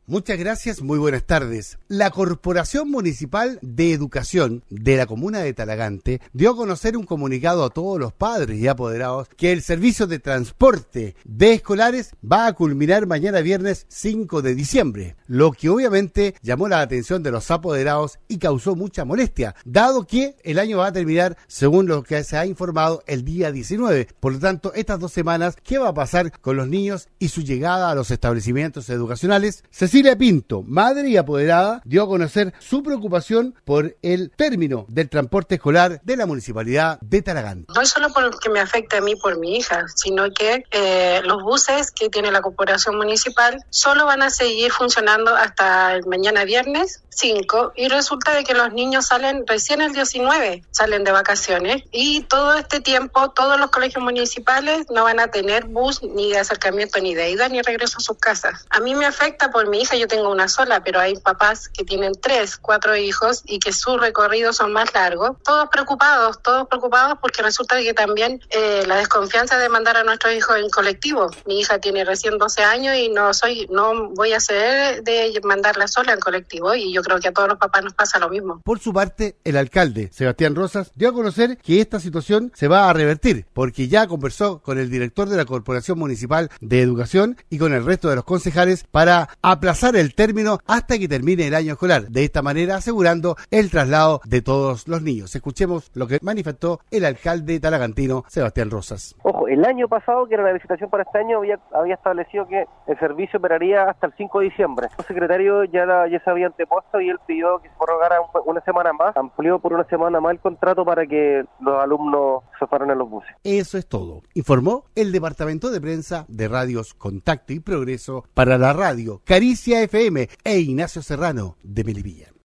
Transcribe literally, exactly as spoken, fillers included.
Muchas gracias, muy buenas tardes. La Corporación Municipal de Educación de la Comuna de Talagante dio a conocer un comunicado a todos los padres y apoderados que el servicio de transporte de escolares va a culminar mañana viernes cinco de diciembre, lo que obviamente llamó la atención de los apoderados y causó mucha molestia, dado que el año va a terminar, según lo que se ha informado, el día diecinueve. Por lo tanto, estas dos semanas, ¿qué va a pasar con los niños y su llegada a los establecimientos educacionales? Cecilia Pinto, madre y apoderada, dio a conocer su preocupación por el término del transporte escolar de la Municipalidad de Talagante. No es solo porque me afecta a mí por mi hija, sino que eh, los buses que tiene la Corporación Municipal solo van a seguir funcionando hasta el mañana viernes cinco, y resulta de que los niños salen recién el diecinueve, salen de vacaciones, y todo este tiempo todos los colegios municipales no van a tener bus ni de acercamiento ni de ida ni regreso a sus casas. A mí me afecta por mi hija, yo tengo una sola, pero hay papás que tienen tres, cuatro hijos y que sus recorridos son más largos. Todos preocupados, todos preocupados porque resulta que también eh, la desconfianza de mandar a nuestros hijos en colectivo. Mi hija tiene recién doce años y no soy, no voy a ceder de mandarla sola en colectivo, y yo creo que a todos los papás nos pasa lo mismo. Por su parte, el alcalde, Sebastián Rosas, dio a conocer que esta situación se va a revertir, porque ya conversó con el director de la Corporación Municipal de Educación y con el resto de los concejales para aplazar el término hasta que termine el año escolar, de esta manera asegurando el traslado de todos los niños. Escuchemos lo que manifestó el alcalde talagantino, Sebastián Rosas. Ojo, el año pasado, que era la licitación para este año, había, había establecido que el servicio operaría hasta el cinco de diciembre. El secretario ya, la, ya se había antepuesto y él pidió que se prorrogara un, una semana más, amplió por una semana más el contrato para que los alumnos se fueran en los buses. Eso es todo, informó el Departamento de Prensa de Radios Contacto y Progreso para la radio Caricia F M e Ignacio Serrano de Melipilla.